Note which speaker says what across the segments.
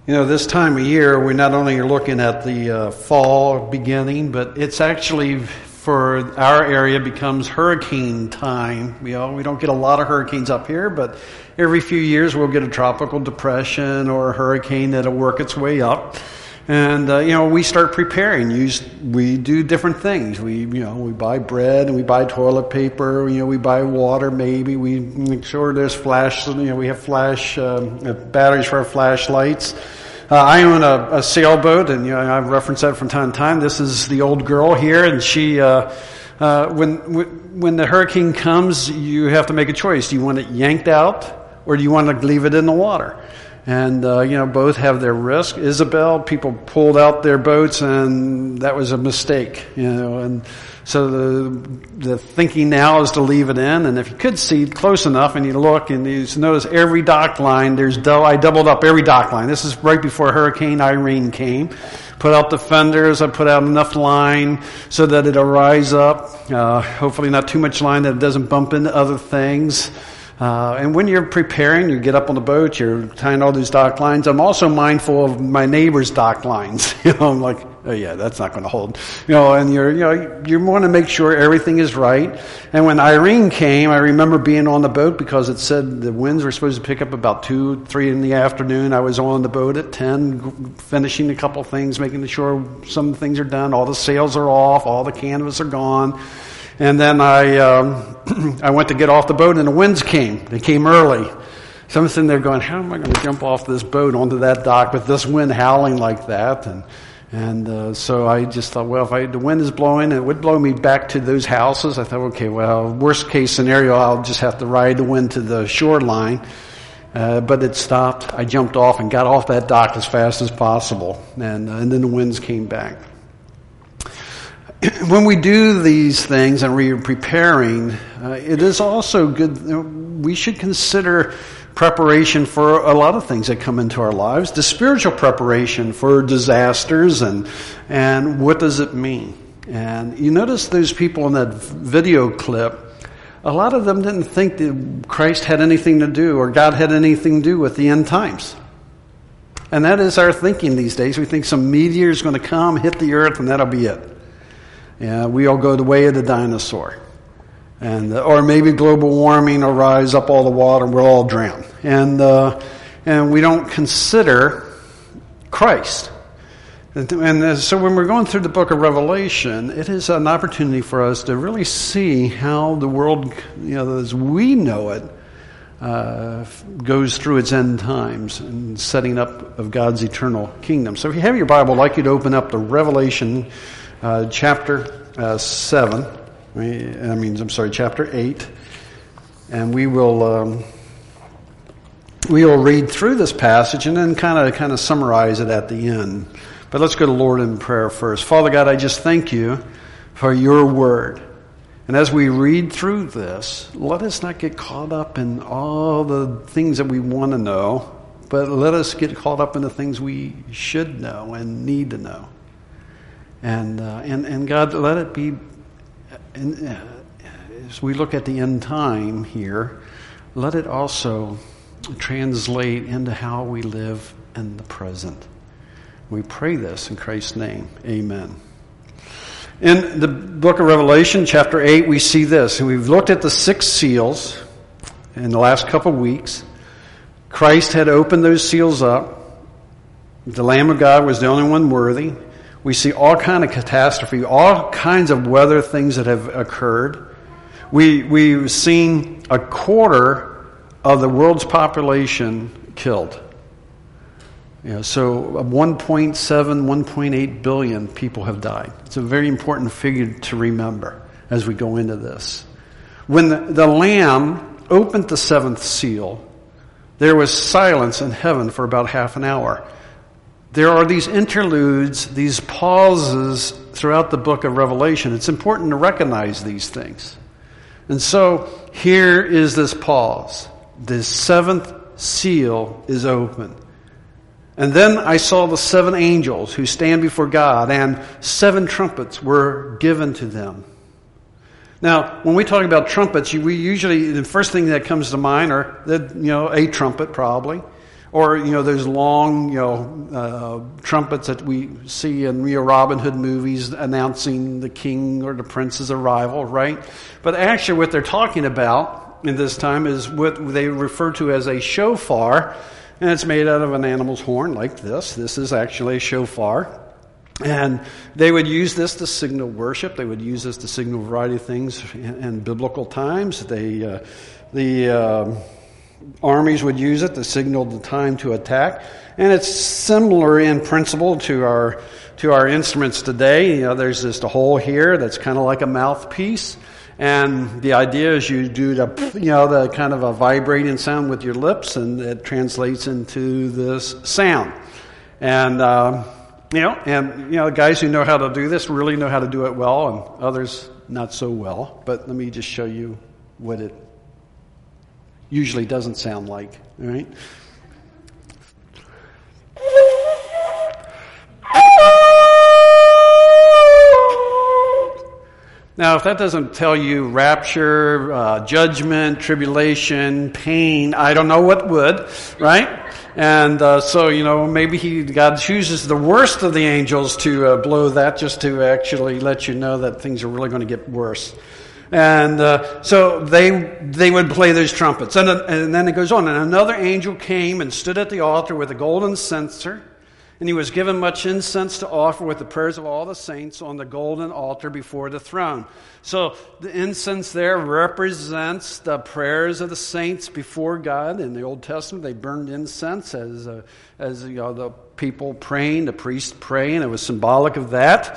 Speaker 1: This time of year, we not only are looking at the fall beginning, but it's actually, for our area, becomes hurricane time. We don't get a lot of hurricanes up here, but every few years we'll get a tropical depression or a hurricane that'll work its way up. And, we start preparing. We do different things. We buy bread and we buy toilet paper. We buy water maybe. We make sure there's flash, we have flash, batteries for our flashlights. I own a sailboat, and, I've referenced that from time to time. This is the old girl here, and she, when the hurricane comes, you have to make a choice. Do you want it yanked out, or do you want to leave it in the water? And, both have their risk. Isabel, people pulled out their boats, and that was a mistake, and so the thinking now is to leave it in. And if you could see close enough and you look and you notice every dock line, I doubled up every dock line. This is right before Hurricane Irene came. Put out the fenders. I put out enough line so that it'll rise up. Hopefully not too much line that it doesn't bump into other things. And when you're preparing, you get up on the boat, you're tying all these dock lines. I'm also mindful of my neighbor's dock lines. I'm like, oh yeah, that's not going to hold. And you want to make sure everything is right. And when Irene came, I remember being on the boat because it said the winds were supposed to pick up about 2, 3 in the afternoon. I was on the boat at 10, finishing a couple things, making sure some things are done. All the sails are off, all the canvas are gone. And then I went to get off the boat, and the winds came. They came early. So I'm sitting there going, how am I going to jump off this boat onto that dock with this wind howling like that? And so I just thought, well, if the wind is blowing, it would blow me back to those houses. I thought, okay, well, worst case scenario, I'll just have to ride the wind to the shoreline. But it stopped. I jumped off and got off that dock as fast as possible. And then the winds came back. When we do these things and we're preparing, it is also good. We should consider preparation for a lot of things that come into our lives. The spiritual preparation for disasters and what does it mean? And you notice those people in that video clip, a lot of them didn't think that Christ had anything to do or God had anything to do with the end times. And that is our thinking these days. We think some meteor is going to come, hit the earth, and that'll be it. Yeah, we all go the way of the dinosaur. Or maybe global warming will rise up all the water and we'll all drown. And we don't consider Christ. And so when we're going through the book of Revelation, it is an opportunity for us to really see how the world, as we know it, goes through its end times and setting up of God's eternal kingdom. So if you have your Bible, I'd like you to open up to Revelation chapter 7. Chapter 8. And we will read through this passage and then kind of summarize it at the end. But let's go to Lord in prayer first. Father God, I just thank you for your word. And as we read through this, let us not get caught up in all the things that we want to know, but let us get caught up in the things we should know and need to know. And God, let it be, as we look at the end time here, let it also translate into how we live in the present. We pray this in Christ's name. Amen. In the book of Revelation, chapter 8, we see this. And we've looked at the 6 seals in the last couple of weeks. Christ had opened those seals up. The Lamb of God was the only one worthy. We see all kind of catastrophe, all kinds of weather things that have occurred. We've seen a quarter of the world's population killed. So 1.7, 1.8 billion people have died. It's a very important figure to remember as we go into this. When the Lamb opened the 7th seal, there was silence in heaven for about half an hour. There are these interludes, these pauses throughout the book of Revelation. It's important to recognize these things. And so here is this pause. The 7th seal is open. And then I saw the 7 angels who stand before God, and 7 trumpets were given to them. Now, when we talk about trumpets, we usually, the first thing that comes to mind are a trumpet probably, Or, those long, trumpets that we see in Robin Hood movies announcing the king or the prince's arrival, right? But actually what they're talking about in this time is what they refer to as a shofar, and it's made out of an animal's horn like this. This is actually a shofar. And they would use this to signal worship. They would use this to signal a variety of things in biblical times. The armies would use it to signal the time to attack. And it's similar in principle to our instruments today. There's just a hole here that's kind of like a mouthpiece. And the idea is you do the kind of a vibrating sound with your lips, and it translates into this sound. And guys who know how to do this really know how to do it well, and others not so well. But let me just show you what it usually doesn't sound like. All right. Now, if that doesn't tell you rapture, judgment, tribulation, pain, I don't know what would, right? And so, maybe God chooses the worst of the angels to blow that, just to actually let you know that things are really going to get worse. And so they would play those trumpets. And then it goes on. And another angel came and stood at the altar with a golden censer. And he was given much incense to offer with the prayers of all the saints on the golden altar before the throne. So the incense there represents the prayers of the saints before God. In the Old Testament, they burned incense as the people praying, the priests praying. It was symbolic of that.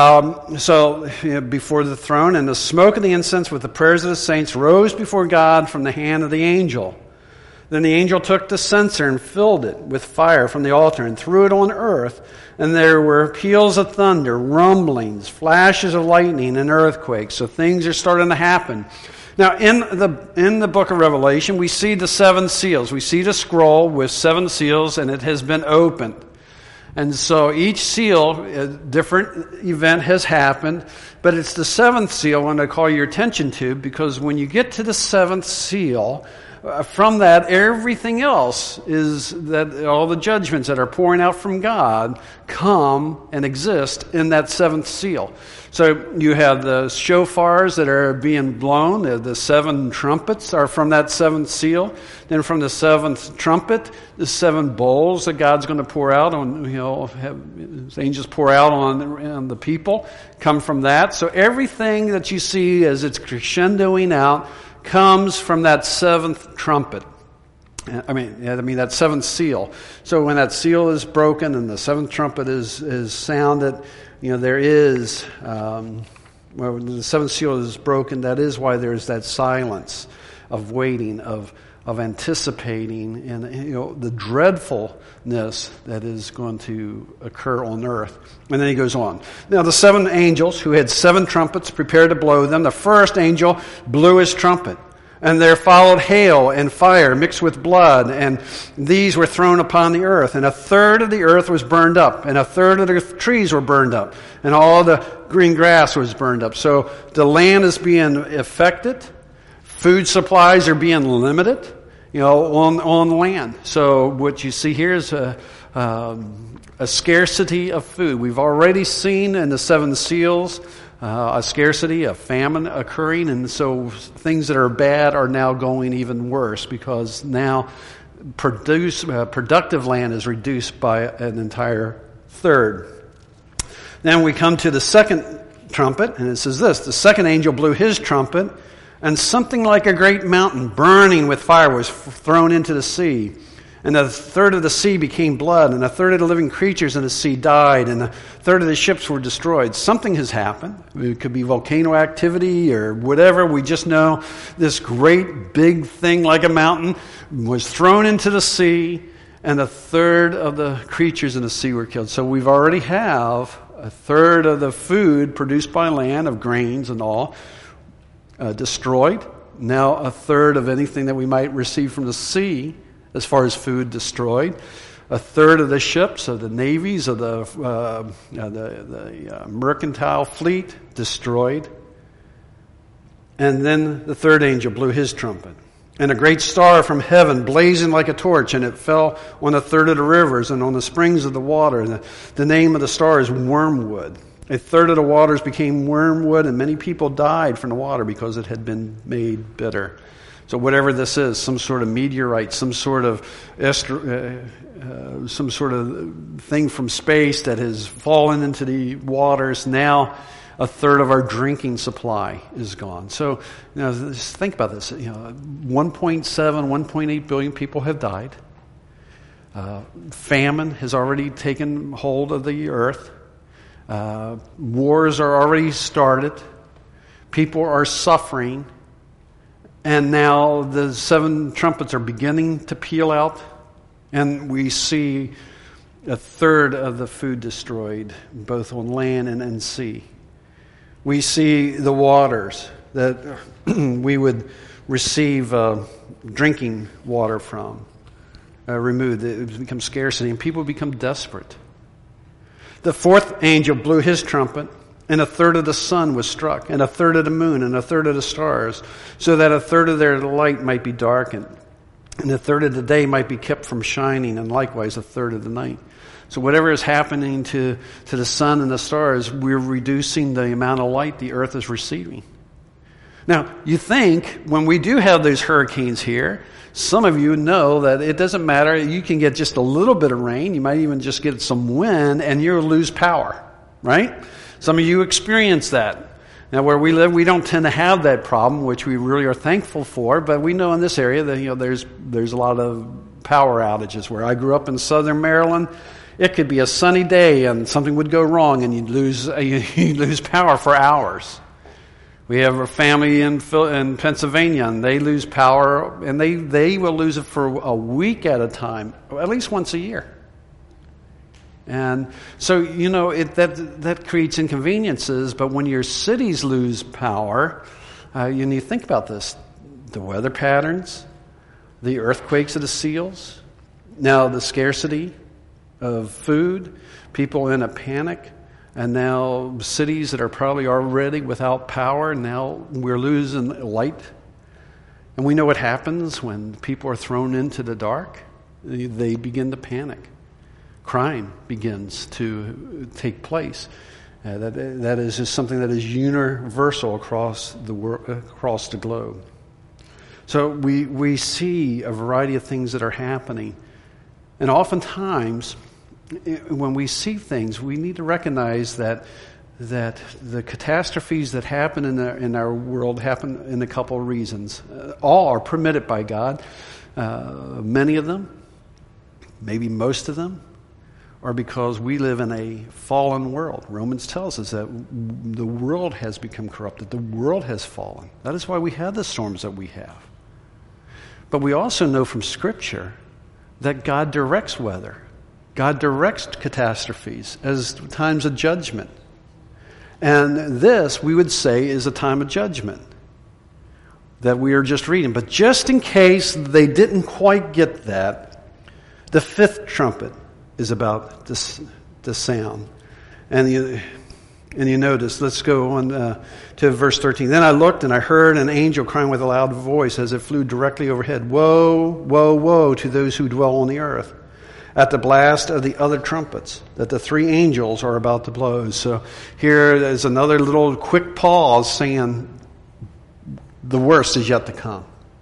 Speaker 1: Before the throne, and the smoke of the incense with the prayers of the saints rose before God from the hand of the angel. Then the angel took the censer and filled it with fire from the altar and threw it on earth. And there were peals of thunder, rumblings, flashes of lightning, and earthquakes. So things are starting to happen. Now, in the book of Revelation, we see the 7 seals. We see the scroll with 7 seals, and it has been opened. And so each seal, a different event has happened. But it's the 7th seal I want to call your attention to, because when you get to the 7th seal, from that, everything else is that all the judgments that are pouring out from God come and exist in that 7th seal. So you have the shofars that are being blown. The 7 trumpets are from that 7th seal. Then from the 7th trumpet, the 7 bowls that God's going to pour out on, have angels pour out on the people come from that. So everything that you see as it's crescendoing out comes from that 7th trumpet. I mean that 7th seal. So when that seal is broken and the 7th trumpet is sounded, there is, when the 7th seal is broken, that is why there's that silence of waiting, of anticipating, and the dreadfulness that is going to occur on earth. And then he goes on. Now the 7 angels who had 7 trumpets prepared to blow them. The first angel blew his trumpet, and there followed hail and fire mixed with blood, and these were thrown upon the earth. And a third of the earth was burned up, and a third of the trees were burned up, and all the green grass was burned up. So the land is being affected. Food supplies are being limited, on land. So what you see here is a scarcity of food. We've already seen in the 7 seals a scarcity, a famine occurring, and so things that are bad are now going even worse, because now productive land is reduced by an entire third. Then we come to the 2nd trumpet, and it says this: the 2nd angel blew his trumpet, and something like a great mountain burning with fire was thrown into the sea. And a third of the sea became blood, and a third of the living creatures in the sea died, and a third of the ships were destroyed. Something has happened. It could be volcano activity or whatever. We just know this great big thing like a mountain was thrown into the sea, and a third of the creatures in the sea were killed. So we've already have a third of the food produced by land, of grains and all, destroyed. Now a third of anything that we might receive from the sea as far as food destroyed. A third of the ships, of the navies, of the mercantile fleet destroyed. And then the 3rd angel blew his trumpet. And a great star from heaven, blazing like a torch, and it fell on a third of the rivers and on the springs of the water. And the name of the star is Wormwood. A third of the waters became wormwood, and many people died from the water because it had been made bitter. So whatever this is, some sort of meteorite, some sort of thing from space that has fallen into the waters, now a third of our drinking supply is gone. So, just think about this. 1.7, 1.8 billion people have died. Famine has already taken hold of the earth. Wars are already started. People are suffering. And now the 7 trumpets are beginning to peal out. And we see a third of the food destroyed, both on land and sea. We see the waters that we would receive drinking water from removed. It becomes scarcity, and people become desperate. The 4th angel blew his trumpet, and a third of the sun was struck, and a third of the moon, and a third of the stars, so that a third of their light might be darkened, and a third of the day might be kept from shining, and likewise a third of the night. So whatever is happening to the sun and the stars, we're reducing the amount of light the earth is receiving. Now, you think when we do have those hurricanes here, some of you know that it doesn't matter. You can get just a little bit of rain. You might even just get some wind, and you'll lose power, right? Some of you experience that. Now, where we live, we don't tend to have that problem, which we really are thankful for. But we know in this area that there's a lot of power outages. Where I grew up in southern Maryland, it could be a sunny day and something would go wrong, and you'd lose power for hours. We have a family in Pennsylvania, and they lose power, and they will lose it for a week at a time, at least once a year. And so, that creates inconveniences, but when your cities lose power, you need to think about this. The weather patterns, the earthquakes of the seals, now the scarcity of food, people in a panic, and now cities that are probably already without power, now we're losing light. And we know what happens when people are thrown into the dark. They begin to panic. Crime begins to take place. That is just something that is universal across the world, across the globe. So we see a variety of things that are happening. And oftentimes, when we see things, we need to recognize that the catastrophes that happen in our world happen in a couple of reasons. All are permitted by God. Many of them, maybe most of them, are because we live in a fallen world. Romans tells us that the world has become corrupted. The world has fallen. That is why we have the storms that we have. But we also know from Scripture that God directs weather. God directs catastrophes as times of judgment. And this, we would say, is a time of judgment that we are just reading. But just in case they didn't quite get that, the 5th trumpet is about to sound. And you notice, let's go on to verse 13. Then I looked and I heard an angel crying with a loud voice as it flew directly overhead. Woe, woe, woe to those who dwell on the earth at the blast of the other trumpets that the 3 angels are about to blow. So here is another little quick pause saying the worst is yet to come.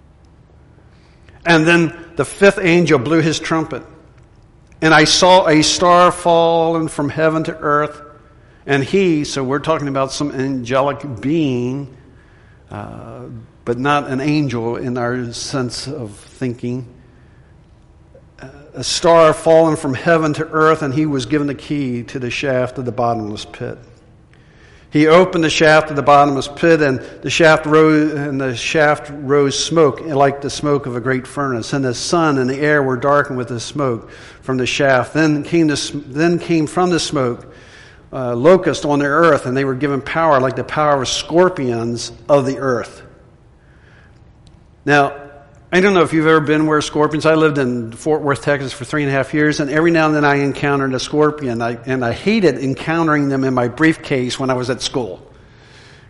Speaker 1: And then the 5th angel blew his trumpet. And I saw a star fallen from heaven to earth. And he, so we're talking about some angelic being, but not an angel in our sense of thinking. A star fallen from heaven to earth, and he was given the key to the shaft of the bottomless pit. He opened the shaft of the bottomless pit, and the shaft rose smoke like the smoke of a great furnace. And the sun and the air were darkened with the smoke from the shaft. Then came from the smoke locusts on the earth, and they were given power like the power of scorpions of the earth. Now, I don't know if you've ever been where scorpions. I lived in Fort Worth, Texas for 3.5 years, and every now and then I encountered a scorpion, and I hated encountering them in my briefcase when I was at school.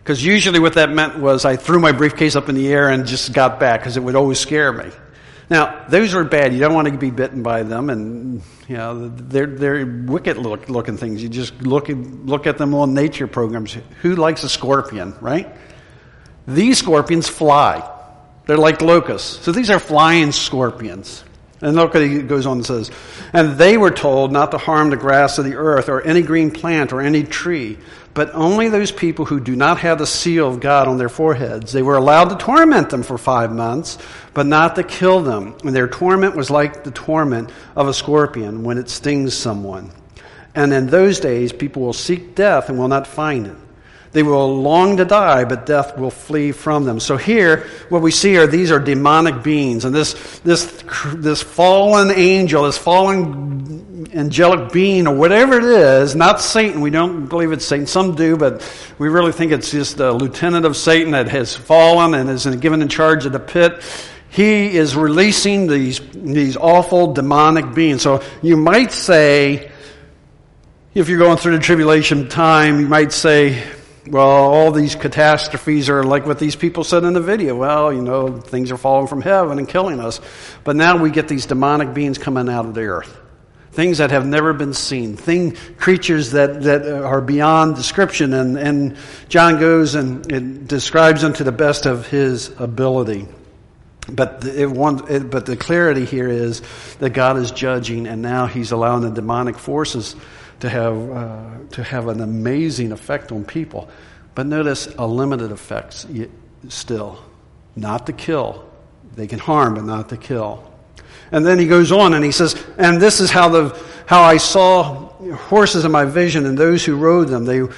Speaker 1: Because usually what that meant was I threw my briefcase up in the air and just got back, because it would always scare me. Now, those are bad. You don't want to be bitten by them, and they're wicked looking things. You just look at them on nature programs. Who likes a scorpion, right? These scorpions fly. They're like locusts. So these are flying scorpions. And look what he goes on and says, and they were told not to harm the grass of the earth or any green plant or any tree, but only those people who do not have the seal of God on their foreheads. They were allowed to torment them for 5 months, but not to kill them. And their torment was like the torment of a scorpion when it stings someone. And in those days, people will seek death and will not find it. They will long to die, but death will flee from them. So here, what we see these are demonic beings. And this fallen angel, this fallen angelic being, or whatever it is, not Satan. We don't believe it's Satan. Some do, but we really think it's just a lieutenant of Satan that has fallen and is given in charge of the pit. He is releasing these awful demonic beings. So you might say, if you're going through the tribulation time, you might say, well, all these catastrophes are like what these people said in the video. Well, things are falling from heaven and killing us. But now we get these demonic beings coming out of the earth. Things that have never been seen. Creatures that are beyond description. And John goes and describes them to the best of his ability. But the clarity here is that God is judging, and now he's allowing the demonic forces to have an amazing effect on people. But notice a limited effect still. Not to kill. They can harm, but not to kill. And then he goes on and he says, and this is how I saw horses in my vision and those who rode them.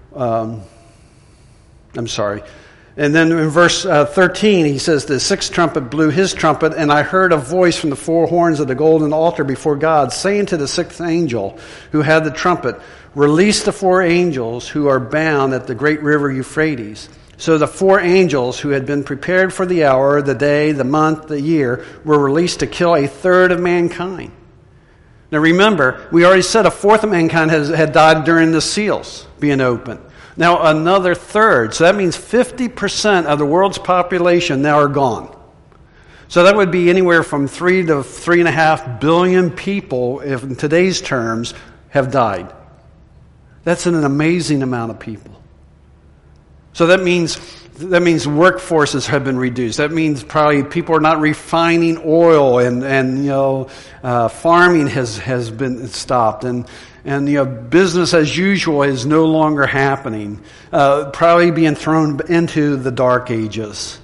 Speaker 1: And then in verse 13, he says, the sixth trumpet blew his trumpet, and I heard a voice from the four horns of the golden altar before God, saying to the sixth angel who had the trumpet, release the four angels who are bound at the great river Euphrates. So the four angels who had been prepared for the hour, the day, the month, the year, were released to kill a third of mankind. Now remember, we already said a fourth of mankind had died during the seals being opened. Now another third, so that means 50% of the world's population now are gone. So that would be anywhere from 3 to 3.5 billion people, if in today's terms, have died. That's an amazing amount of people. So that means workforces have been reduced. That means probably people are not refining oil, and farming has been stopped, and business as usual is no longer happening. Probably being thrown into the dark ages.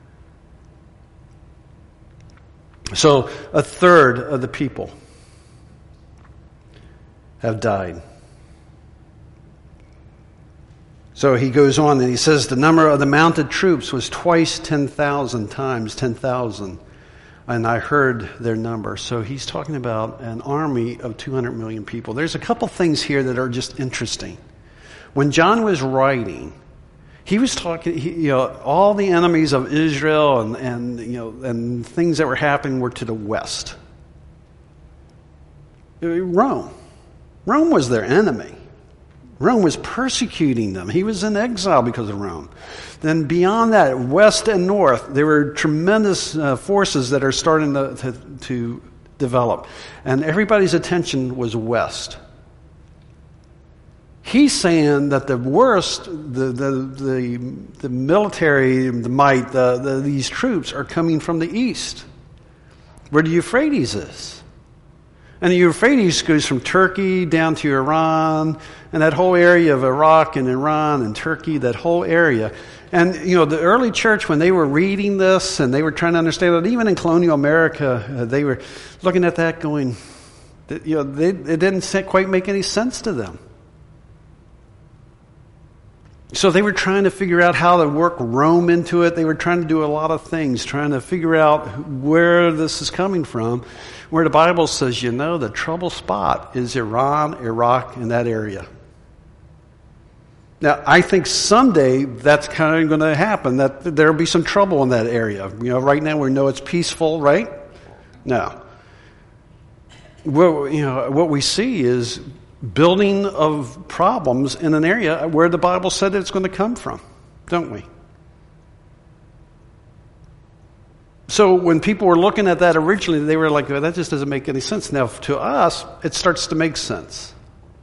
Speaker 1: So a third of the people have died. So he goes on and he says the number of the mounted troops was twice 10,000 times 10,000. And I heard their number. So he's talking about an army of 200 million people. There's a couple things here that are just interesting. When John was writing, he was talking, all the enemies of Israel and things that were happening were to the west. Rome was their enemy. Rome was persecuting them. He was in exile because of Rome. Then beyond that, west and north, there were tremendous forces that are starting to develop. And everybody's attention was west. He's saying that the worst, the military, the might, these troops are coming from the east, where the Euphrates is. And the Euphrates goes from Turkey down to Iran, and that whole area of Iraq and Iran and Turkey, that whole area. And, the early church, when they were reading this and they were trying to understand it, even in colonial America, they were looking at that going, it didn't quite make any sense to them. So they were trying to figure out how to work Rome into it. They were trying to do a lot of things, trying to figure out where this is coming from, where the Bible says, the trouble spot is Iran, Iraq, and that area. Now, I think someday that's kind of going to happen, that there will be some trouble in that area. Right now we know it's peaceful, right? No. What we see is building of problems in an area where the Bible said it's going to come from. don't we? So when people were looking at that originally, they were like, well, that just doesn't make any sense. Now, to us, it starts to make sense.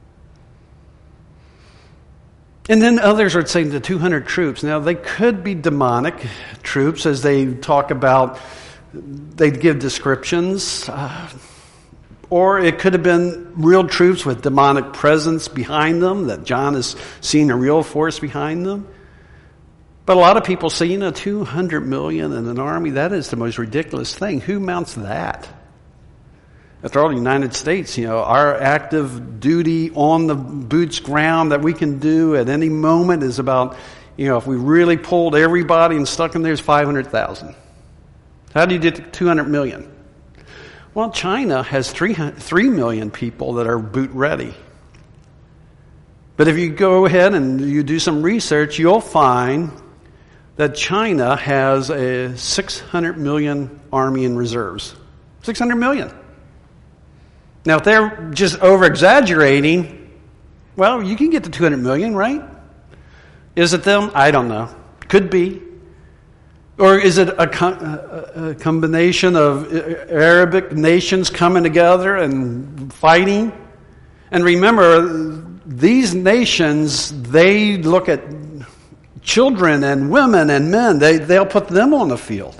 Speaker 1: And then others are saying the 200 troops. Now, they could be demonic troops as they talk about, they give descriptions. Or it could have been real troops with demonic presence behind them, that John is seeing a real force behind them. But a lot of people say, 200 million in an army, that is the most ridiculous thing. Who mounts that? After all, the United States, our active duty on the boots ground that we can do at any moment is about, if we really pulled everybody and stuck them there, is 500,000. How do you get to 200 million? Well, China has 3 million people that are boot ready. But if you go ahead and you do some research, you'll find that China has a 600 million army in reserves. 600 million. Now, if they're just over-exaggerating, well, you can get to 200 million, right? Is it them? I don't know. Could be. Or is it a combination of Arabic nations coming together and fighting? And remember, these nations, they look at children and women and men. They'll put them on the field.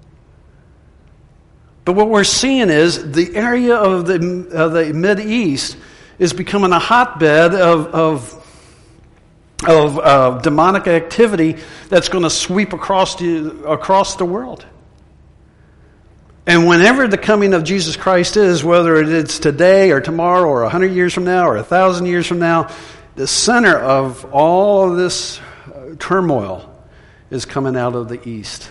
Speaker 1: But what we're seeing is the area of the Mideast is becoming a hotbed of demonic activity that's going to sweep across the world. And whenever the coming of Jesus Christ is, whether it's today or tomorrow or 100 years from now or 1,000 years from now, the center of all of this turmoil is coming out of the east.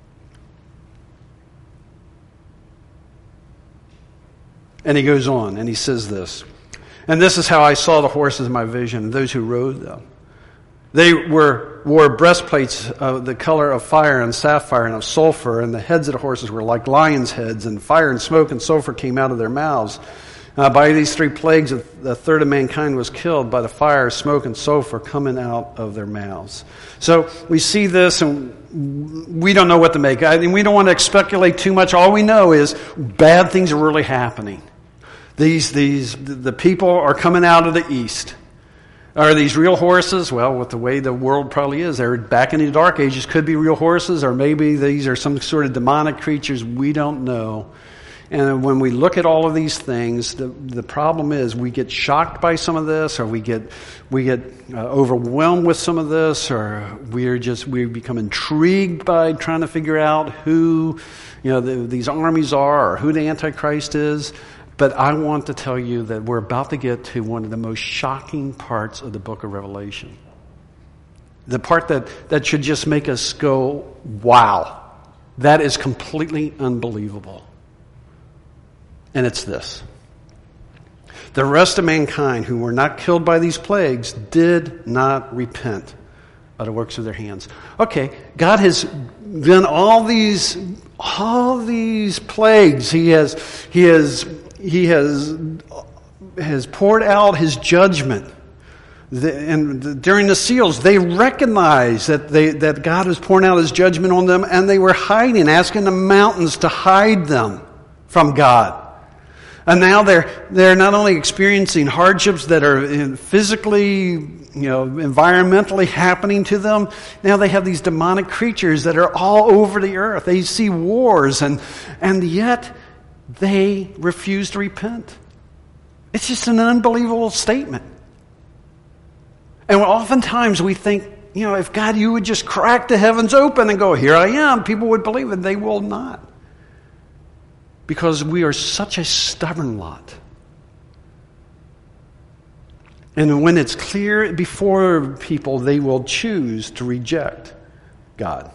Speaker 1: And he goes on and he says this, and this is how I saw the horses in my vision and those who rode them. They wore breastplates of the color of fire and sapphire and of sulfur, and the heads of the horses were like lions' heads, and fire and smoke and sulfur came out of their mouths. By these 3 plagues, a third of mankind was killed by the fire, smoke, and sulfur coming out of their mouths. So we see this, and we don't know what to make. We don't want to speculate too much. All we know is bad things are really happening. The people are coming out of the east. Are these real horses? Well, with the way the world probably is, they're back in the Dark Ages. Could be real horses, or maybe these are some sort of demonic creatures. We don't know. And when we look at all of these things, the problem is we get shocked by some of this, or we get overwhelmed with some of this, or we become intrigued by trying to figure out who these armies are, or who the Antichrist is. But I want to tell you that we're about to get to one of the most shocking parts of the book of Revelation. The part that should just make us go, wow, that is completely unbelievable. And it's this. The rest of mankind who were not killed by these plagues did not repent of the works of their hands. Okay, God has done all these plagues. He has poured out his judgment. During the seals, they recognized that God was pouring out his judgment on them, and they were hiding, asking the mountains to hide them from God. And now they're not only experiencing hardships that are physically, environmentally happening to them. Now they have these demonic creatures that are all over the earth. They see wars, and yet they refuse to repent. It's just an unbelievable statement. And oftentimes we think, if God, you would just crack the heavens open and go, here I am, people would believe it. They will not. Because we are such a stubborn lot. And when it's clear before people, they will choose to reject God.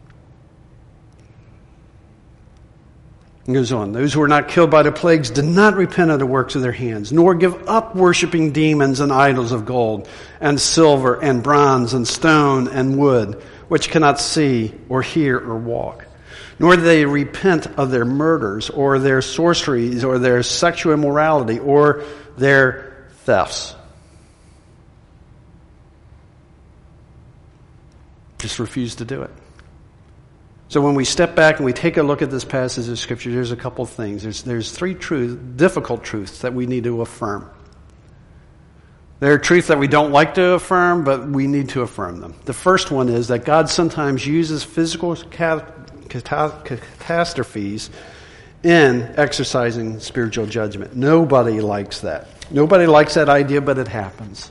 Speaker 1: It goes on. Those who were not killed by the plagues did not repent of the works of their hands, nor give up worshiping demons and idols of gold and silver and bronze and stone and wood, which cannot see or hear or walk. Nor do they repent of their murders or their sorceries or their sexual immorality or their thefts. just refused to do it. So when we step back and we take a look at this passage of Scripture, there's a couple of things. There's three difficult truths that we need to affirm. There are truths that we don't like to affirm, but we need to affirm them. The first one is that God sometimes uses physical catastrophes in exercising spiritual judgment. Nobody likes that. Nobody likes that idea, but it happens.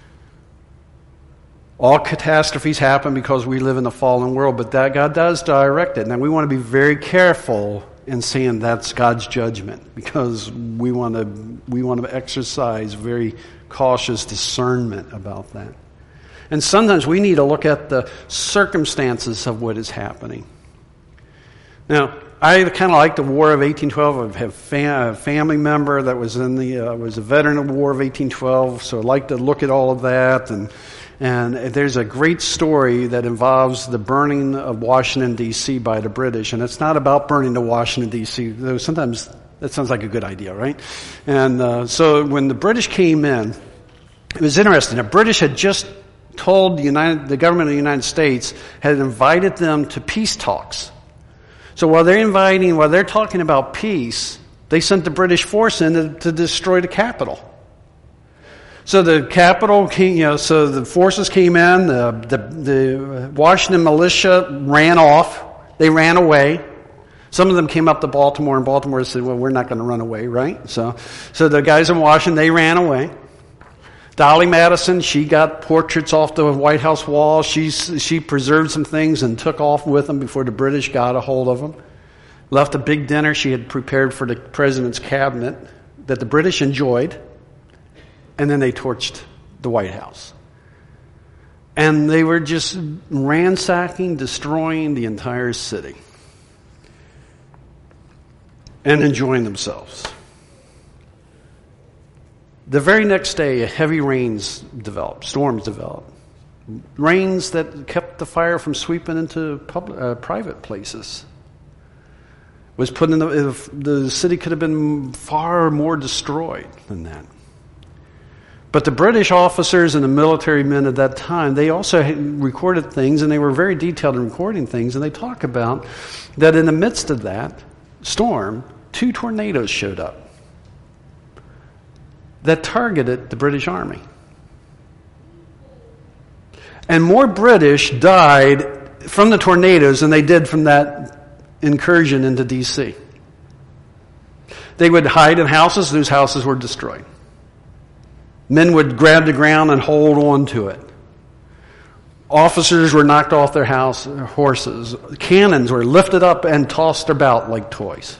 Speaker 1: All catastrophes happen because we live in a fallen world, but that God does direct it. Now, we want to be very careful in saying that's God's judgment, because we want to exercise very cautious discernment about that. And sometimes we need to look at the circumstances of what is happening. Now, I kind of like the War of 1812. I have a family member that was was a veteran of the War of 1812, so I like to look at all of that. And there's a great story that involves the burning of Washington, D.C. by the British. And it's not about burning the Washington, D.C., though sometimes that sounds like a good idea, right? And so when the British came in, it was interesting. The British had just told the government of the United States had invited them to peace talks. So while they're talking about peace, they sent the British force in to destroy the Capitol. So the Capitol came, so the forces came in, the Washington militia ran off. They ran away. Some of them came up to Baltimore, and Baltimore said, well, we're not going to run away, right? So the guys in Washington, they ran away. Dolly Madison, she got portraits off the White House wall. She preserved some things and took off with them before the British got a hold of them. Left a big dinner she had prepared for the president's cabinet that the British enjoyed. And then they torched the White House. And they were just ransacking, destroying the entire city. And enjoying themselves. The very next day, heavy storms developed. Rains that kept the fire from sweeping into private places. Was put in the city could have been far more destroyed than that. But the British officers and the military men at that time, they also recorded things, and they were very detailed in recording things, and they talk about that in the midst of that storm, 2 tornadoes showed up that targeted the British Army. And more British died from the tornadoes than they did from that incursion into D.C. They would hide in houses. Those houses were destroyed. Men would grab the ground and hold on to it. Officers were knocked off their horses. Cannons were lifted up and tossed about like toys.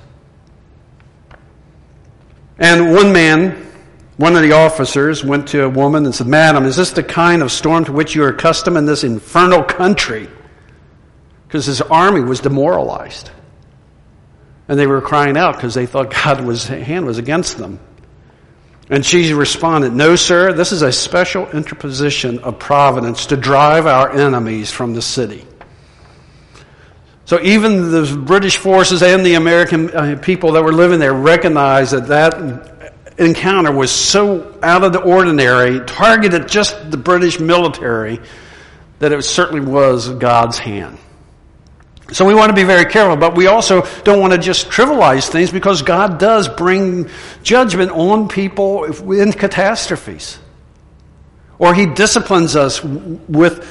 Speaker 1: And one of the officers went to a woman and said, "Madam, is this the kind of storm to which you are accustomed in this infernal country?" Because his army was demoralized. And they were crying out because they thought God's hand was against them. And she responded, "No, sir, this is a special interposition of providence to drive our enemies from the city." So even the British forces and the American people that were living there recognized that encounter was so out of the ordinary, targeted just the British military, that it certainly was God's hand. So we want to be very careful, but we also don't want to just trivialize things, because God does bring judgment on people in catastrophes. Or He disciplines us with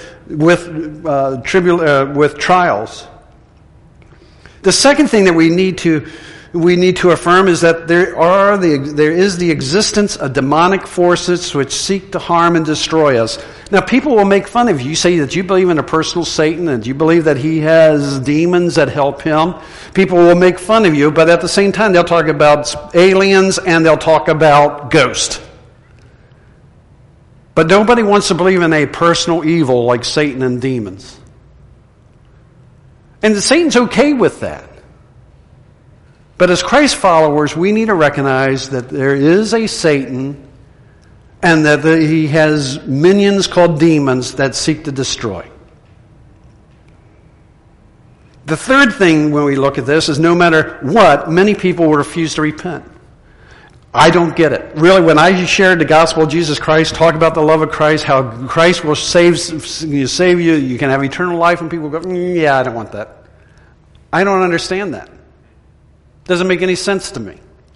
Speaker 1: trials. The second thing that we need to affirm is that there is the existence of demonic forces which seek to harm and destroy us. Now, people will make fun of you. You say that you believe in a personal Satan and you believe that he has demons that help him. People will make fun of you, but at the same time, they'll talk about aliens and they'll talk about ghosts. But nobody wants to believe in a personal evil like Satan and demons. And Satan's okay with that. But as Christ followers, we need to recognize that there is a Satan and that he has minions called demons that seek to destroy. The third thing when we look at this is no matter what, many people will refuse to repent. I don't get it. Really, when I shared the gospel of Jesus Christ, talk about the love of Christ, how Christ will save you, you can have eternal life, and people go, yeah, I don't want that. I don't understand that. Doesn't make any sense to me.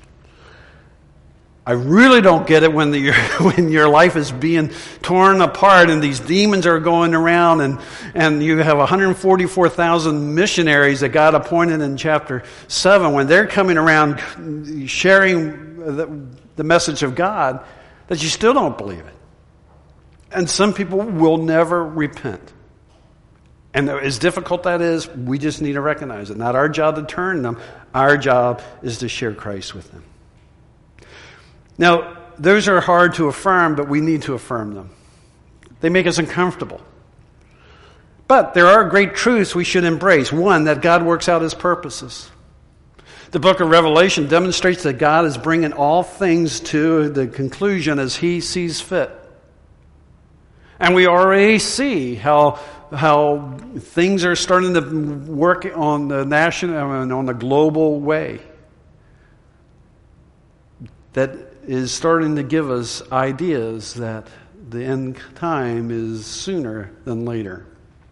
Speaker 1: I really don't get it when your life is being torn apart and these demons are going around and you have 144,000 missionaries that God appointed in chapter 7, when they're coming around sharing the message of God, that you still don't believe it. And some people will never repent. And as difficult that is, we just need to recognize it. Not our job to turn them. Our job is to share Christ with them. Now, those are hard to affirm, but we need to affirm them. They make us uncomfortable. But there are great truths we should embrace. One, that God works out His purposes. The book of Revelation demonstrates that God is bringing all things to the conclusion as He sees fit. And we already see how things are starting to work on the national and on the global way. That is starting to give us ideas that the end time is sooner than later.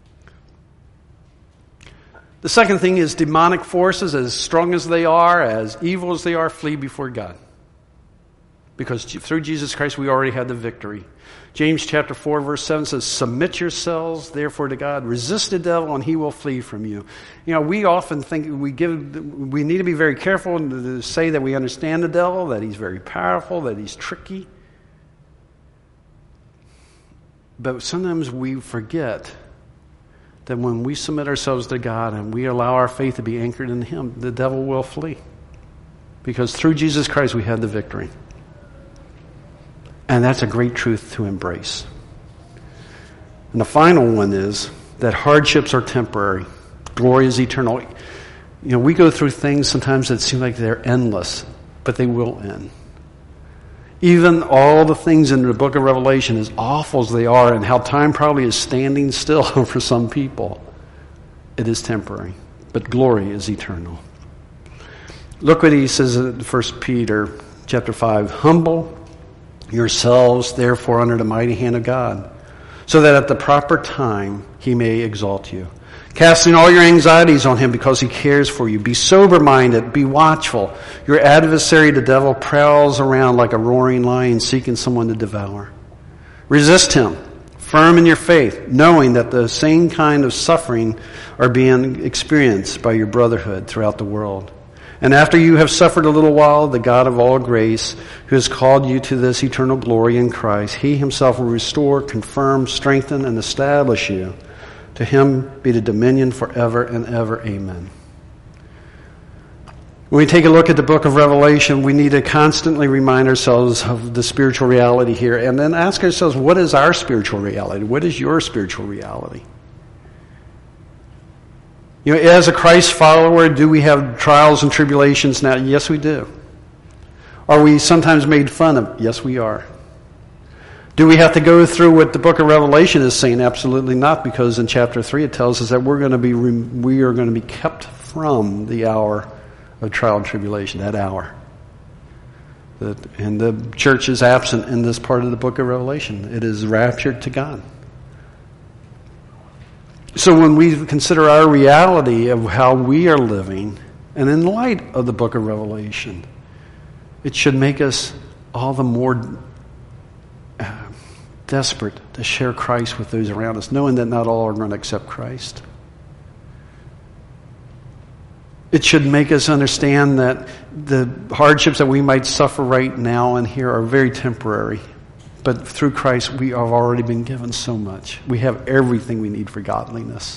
Speaker 1: The second thing is demonic forces, as strong as they are, as evil as they are, flee before God. Because through Jesus Christ we already had the victory. James chapter 4 verse 7 says, "Submit yourselves therefore to God, resist the devil and he will flee from you." You know, we often think we need to be very careful to say that we understand the devil, that he's very powerful, that he's tricky. But sometimes we forget that when we submit ourselves to God and we allow our faith to be anchored in Him, the devil will flee. Because through Jesus Christ we had the victory. And that's a great truth to embrace. And the final one is that hardships are temporary. Glory is eternal. You know, we go through things sometimes that seem like they're endless, but they will end. Even all the things in the book of Revelation, as awful as they are, and how time probably is standing still for some people, it is temporary. But glory is eternal. Look what he says in 1 Peter chapter 5. "Humble yourselves, therefore, under the mighty hand of God, so that at the proper time He may exalt you, casting all your anxieties on Him because He cares for you. Be sober-minded, be watchful. Your adversary, the devil, prowls around like a roaring lion seeking someone to devour. Resist him, firm in your faith, knowing that the same kind of suffering are being experienced by your brotherhood throughout the world. And after you have suffered a little while, the God of all grace, who has called you to this eternal glory in Christ, He Himself will restore, confirm, strengthen, and establish you. To Him be the dominion forever and ever. Amen." When we take a look at the book of Revelation, we need to constantly remind ourselves of the spiritual reality here, and then ask ourselves, what is our spiritual reality? What is your spiritual reality? You know, as a Christ follower, do we have trials and tribulations now? Yes, we do. Are we sometimes made fun of? Yes, we are. Do we have to go through what the book of Revelation is saying? Absolutely not, because in chapter 3 it tells us that we are going to be kept from the hour of trial and tribulation, that hour. And the church is absent in this part of the book of Revelation. It is raptured to God. So when we consider our reality of how we are living, and in light of the book of Revelation, it should make us all the more desperate to share Christ with those around us, knowing that not all are going to accept Christ. It should make us understand that the hardships that we might suffer right now and here are very temporary. But through Christ, we have already been given so much. We have everything we need for godliness.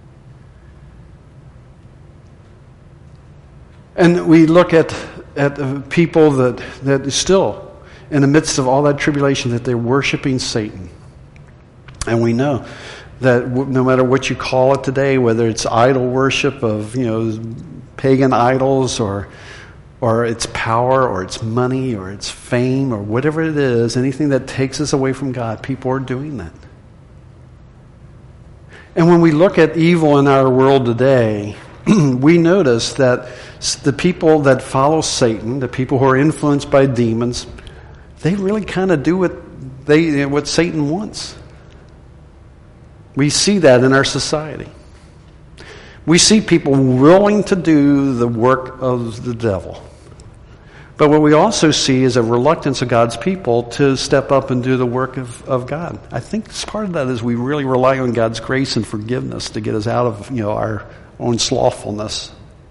Speaker 1: And we look at people that still, in the midst of all that tribulation, that they're worshiping Satan. And we know that no matter what you call it today, whether it's idol worship of, pagan idols, or it's power, or it's money, or it's fame, or whatever it is, anything that takes us away from God, people are doing that. And when we look at evil in our world today, we notice that the people that follow Satan, the people who are influenced by demons, they really kind of do what Satan wants. We see that in our society. We see people willing to do the work of the devil. But what we also see is a reluctance of God's people to step up and do the work of God. I think part of that is we really rely on God's grace and forgiveness to get us out of our own slothfulness.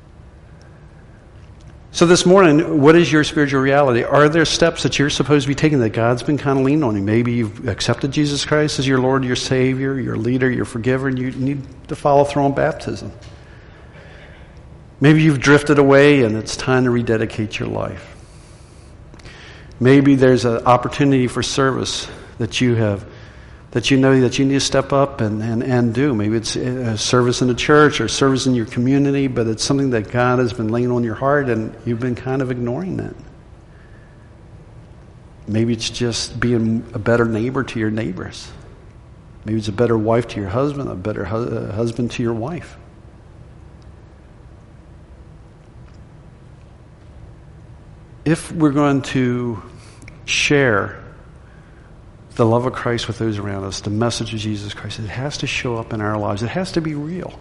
Speaker 1: So this morning, what is your spiritual reality? Are there steps that you're supposed to be taking that God's been kind of leaning on you? Maybe you've accepted Jesus Christ as your Lord, your Savior, your leader, your forgiver, and you need to follow through on baptism. Maybe you've drifted away and it's time to rededicate your life. Maybe there's an opportunity for service that you have, that you know that you need to step up and do. Maybe it's a service in the church or service in your community, but it's something that God has been laying on your heart and you've been kind of ignoring that. Maybe it's just being a better neighbor to your neighbors. Maybe it's a better wife to your husband, a better husband to your wife. If we're going to share the love of Christ with those around us, the message of Jesus Christ, it has to show up in our lives. It has to be real.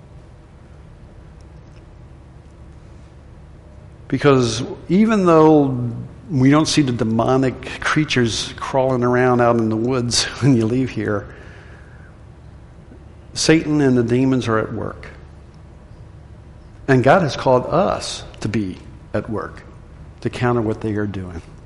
Speaker 1: Because even though we don't see the demonic creatures crawling around out in the woods when you leave here, Satan and the demons are at work. And God has called us to be at work to counter what they are doing.